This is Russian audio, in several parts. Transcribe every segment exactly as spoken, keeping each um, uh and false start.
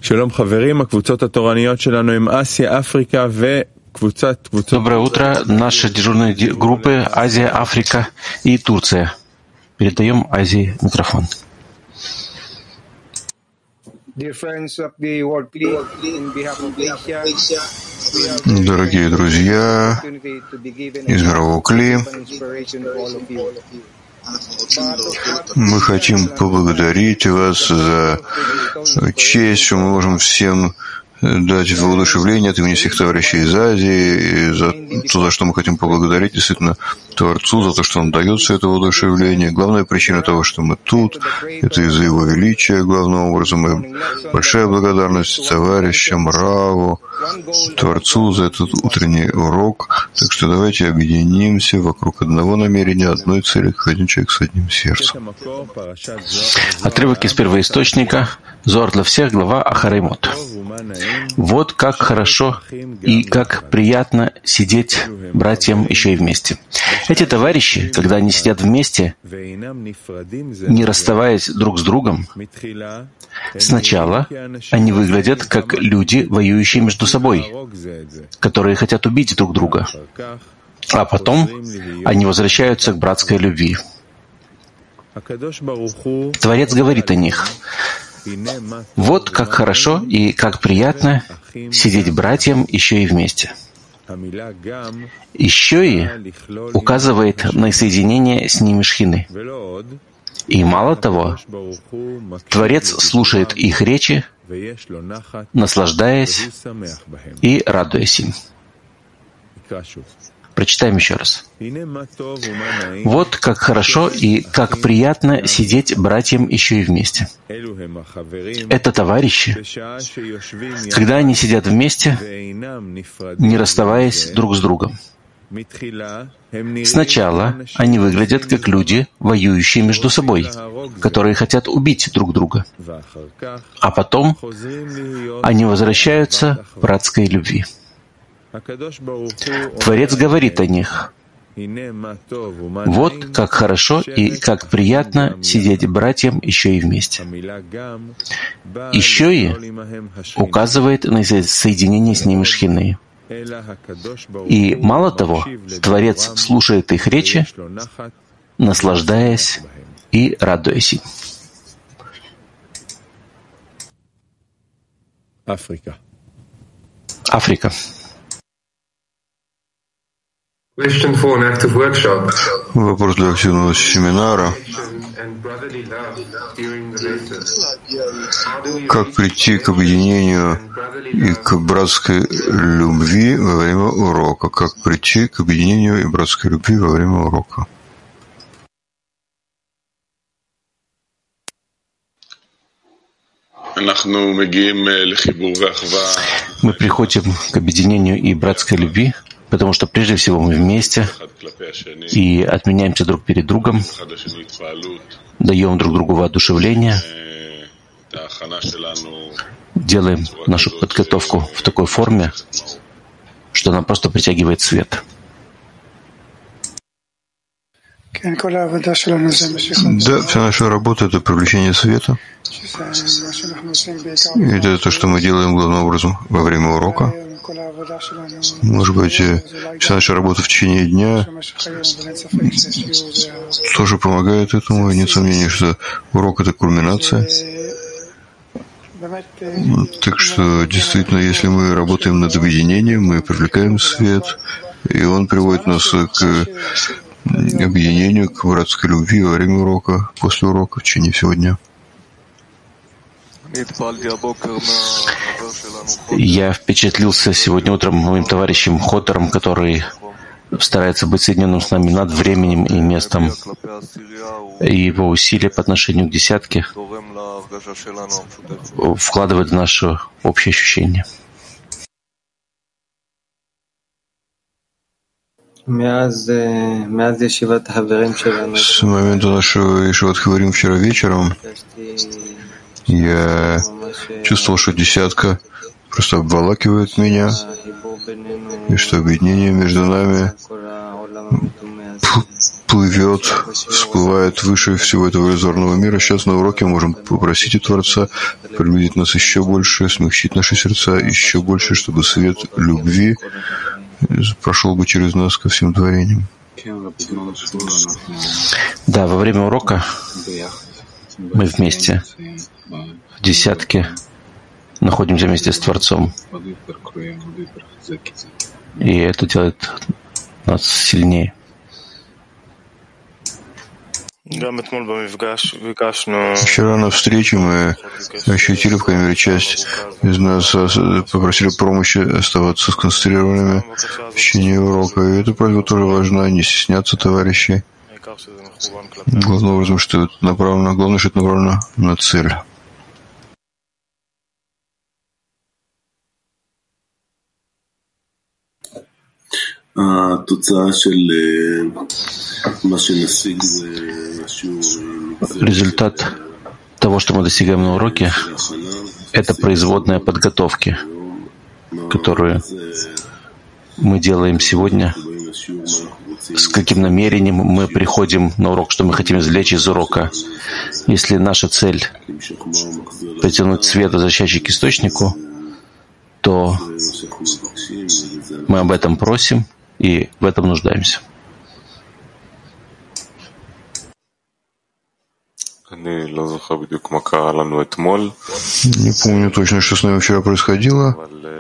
שלום חברים, הקבוצות התורניות שלנו הם אסיה, אפריקה וקבוצת... Доброе утро. Наши дежурные группы Азия, Африка и Турция. Передаем Азии микрофон. Дорогие друзья из мирового Кли, мы хотим поблагодарить вас за честь, что мы можем всем дать воодушевление от имени всех товарищей из Азии, и за то, за что мы хотим поблагодарить действительно Творцу, за то, что Он дает все это воодушевление. Главная причина того, что мы тут, это из-за Его величия, главным образом. И большая благодарность товарищам, Раву, Творцу за этот утренний урок. Так что давайте объединимся вокруг одного намерения, одной цели, как один человек с одним сердцем. Отрывок из первоисточника. Зоар для всех, глава Ахаримот. Вот как хорошо и как приятно сидеть братьям еще и вместе. Эти товарищи, когда они сидят вместе, не расставаясь друг с другом, сначала они выглядят как люди, воюющие между собой, которые хотят убить друг друга, а потом они возвращаются к братской любви. Творец говорит о них: вот как хорошо и как приятно сидеть братьям еще и вместе. Еще и указывает на соединение с ними шхины. И мало того, Творец слушает их речи, наслаждаясь и радуясь им. Прочитаем еще раз. Вот как хорошо и как приятно сидеть братьям еще и вместе. Это товарищи, когда они сидят вместе, не расставаясь друг с другом. Сначала они выглядят как люди, воюющие между собой, которые хотят убить друг друга, а потом они возвращаются к братской любви. Творец говорит о них: вот как хорошо и как приятно сидеть братьям еще и вместе. Еще и указывает на соединение с ними шхины. И мало того, Творец слушает их речи, наслаждаясь и радуясь им. Африка. Африка. Вопрос для активного семинара. Как прийти к объединению и к братской любви во время урока? Как прийти к объединению и братской любви во время урока? Мы приходим к объединению и братской любви, потому что прежде всего мы вместе и отменяемся друг перед другом, даем друг другу воодушевление, делаем нашу подготовку в такой форме, что она просто притягивает свет. Да, вся наша работа — это привлечение света. И это то, что мы делаем главным образом во время урока. Может быть, вся наша работа в течение дня тоже помогает этому. И нет сомнений, что урок — это кульминация. Так что, действительно, если мы работаем над объединением, мы привлекаем свет, и он приводит нас к объединению, к братской любви во время урока, после урока, в течение всего дня. Я впечатлился сегодня утром моим товарищем Хотором, который старается быть соединенным с нами над временем и местом. И его усилия по отношению к десятке вкладывают в наше общее ощущение. С момента нашего Ешиват Хаварим вчера вечером я чувствовал, что десятка просто обволакивает меня, и что объединение между нами плывет, всплывает выше всего этого иллюзорного мира. Сейчас на уроке мы можем попросить у Творца приблизить нас еще больше, смягчить наши сердца еще больше, чтобы свет любви прошел бы через нас ко всем творениям. Да, во время урока мы вместе в десятке находимся вместе с Творцом. И это делает нас сильнее. Вчера на встрече мы ощутили, в камере часть из нас попросили помощи оставаться сконцентрированными в течение урока. И эта просьба тоже важна, не стесняться товарищей. Главным образом, что это направлено, главное, что это направлено на цель. Результат того, что мы достигаем на уроке, это производная подготовки, которую мы делаем сегодня. С каким намерением мы приходим на урок, что мы хотим извлечь из урока. Если наша цель — притянуть свет, возвращающий к источнику, то мы об этом просим и в этом нуждаемся. Не помню точно, что с нами вчера происходило,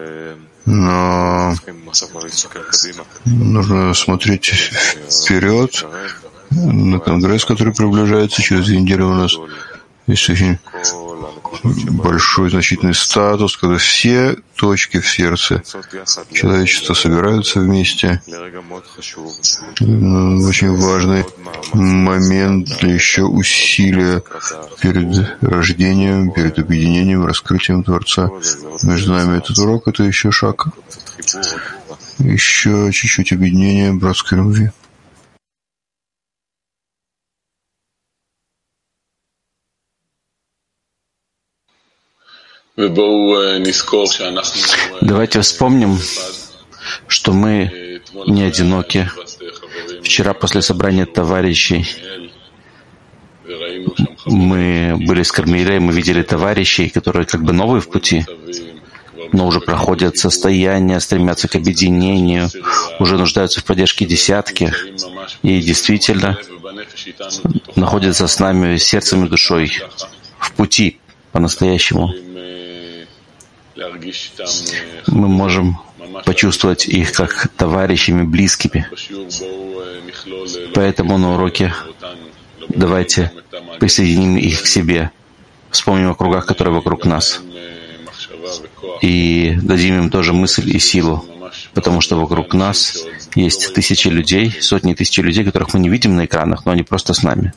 но нужно смотреть вперед на конгресс, который приближается. Через две недели у нас есть очень большой значительный статус, когда все точки в сердце человечества собираются вместе. Очень важный момент для еще усилия перед рождением, перед объединением, раскрытием Творца. Между нами этот урок — это еще шаг, еще чуть-чуть объединения братской любви. Давайте вспомним, что мы не одиноки. Вчера после собрания товарищей мы были с Кармелей, мы видели товарищей, которые как бы новые в пути, но уже проходят состояние, стремятся к объединению, уже нуждаются в поддержке десятки и действительно находятся с нами сердцем и душой в пути по-настоящему. Мы можем почувствовать их как товарищами, близкими. Поэтому на уроке давайте присоединим их к себе, вспомним о кругах, которые вокруг нас, и дадим им тоже мысль и силу, потому что вокруг нас есть тысячи людей, сотни тысяч людей, которых мы не видим на экранах, но они просто с нами.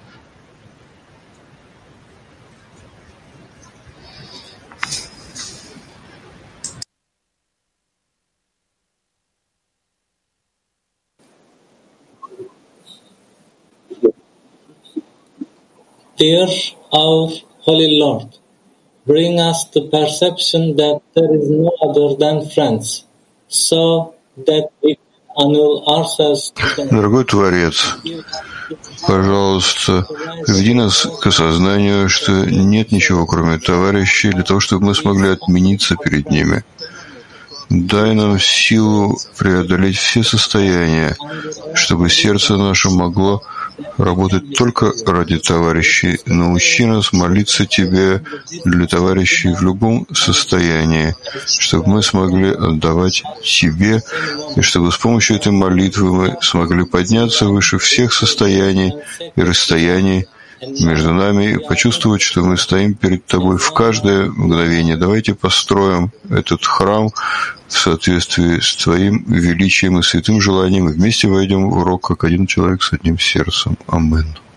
Dear our Holy Lord, bring us the perception that there is no other than friends, so that we annul ourselves. Дорогой Творец, пожалуйста, приведи нас к осознанию, что нет ничего, кроме товарищей, для того, чтобы мы смогли отмениться перед ними. Дай нам силу преодолеть все состояния, чтобы сердце наше могло работать только ради товарищей. Научи нас молиться Тебе для товарищей в любом состоянии, чтобы мы смогли отдавать Тебе, и чтобы с помощью этой молитвы мы смогли подняться выше всех состояний и расстояний между нами и почувствовать, что мы стоим перед Тобой в каждое мгновение. Давайте построим этот храм в соответствии с Твоим величием и святым желанием, и вместе войдем в урок как один человек с одним сердцем. Амин.